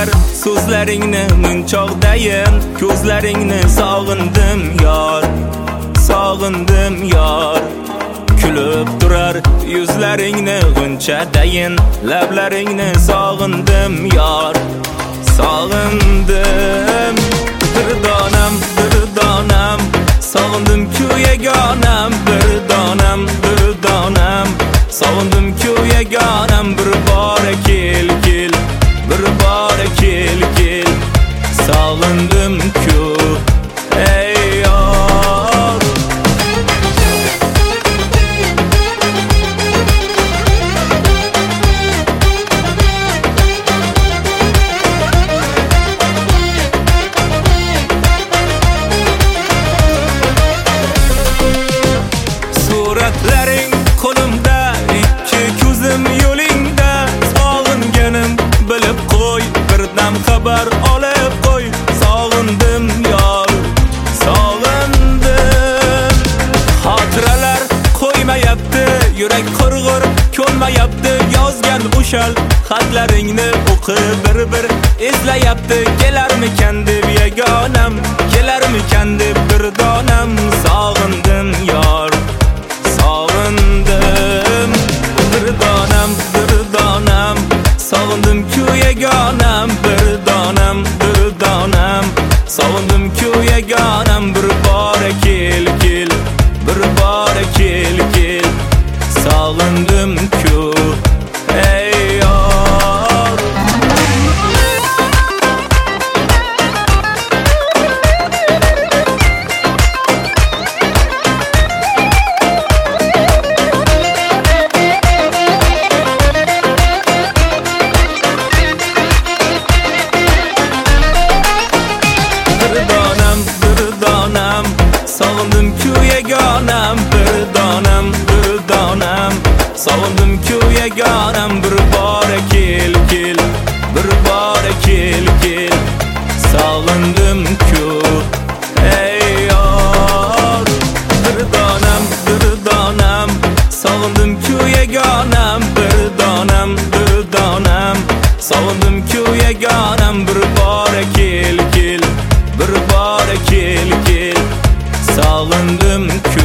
turar so'zlaringni munchoqdayin, ko'zlaringni sog'indim yor, sog'indim yor. Kulib turar yuzlaringni g'unchadayin, lablaringni sog'indim yor, sog'indim. Bir donam sog'indim-ku yagonam, bir donam sog'indim-ku yagonam. Bir bora kel, bir bora kel, sog'indim-ku ey yor. Suratlaring qo'limda, ikki ko'zim yo'lingda. Sog'inganim bilib qo'y, birdan xabar olib qo'y. Sog'indim yor, sog'indim. Xotiralar qo'ymayapti, yurak qurg'ur ko'nmayapti. Yozgan o'shal xatlaringni o'qib bir eslayapti. Kelarmikan deb yagonam, kelarmikan deb bir donam. Sog'indim yor, sog'indim. Bir donam sog'indim-ku yagonam, bir donam sog'indim-ku yagonam. Bir bora kel, bir bora kel, sog'indim-ku ey yor. Sog'indim-ku yagonam, bir donam sog'indim-ku yagonam. Bir bora kel, bir bora kel, sog'indim-ku ey yor. Bir donam sog'indim-ku yagonam, bir donam sog'indim-ku yagonam. Bir bora kel, bir bora kel, sog'indim-ku